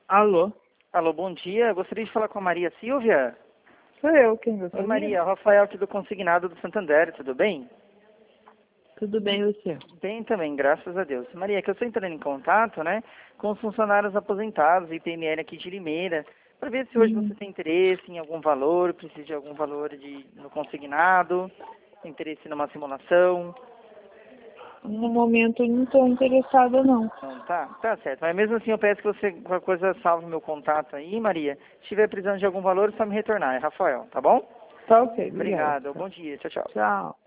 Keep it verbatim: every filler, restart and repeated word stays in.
Alô? Alô, bom dia. Gostaria de falar com a Maria Silvia. Sou eu, quem gostaria? Oi, Maria. Rafael aqui do Consignado do Santander. Tudo bem? Tudo bem, você? Bem também, graças a Deus. Maria, que eu estou entrando em contato, né, com os funcionários aposentados, I P M L aqui de Limeira, para ver se hoje Hum, você tem interesse em algum valor, precisa de algum valor de, no consignado, tem interesse numa simulação. no momento eu não estou interessada, não. Não, tá, tá certo. Mas mesmo assim eu peço que você, qualquer coisa, salve meu contato aí, Maria. Se estiver precisando de algum valor, é só me retornar. É Rafael, tá bom? Tá ok, obrigada. Obrigado. Bom dia. Tchau, tchau. Tchau.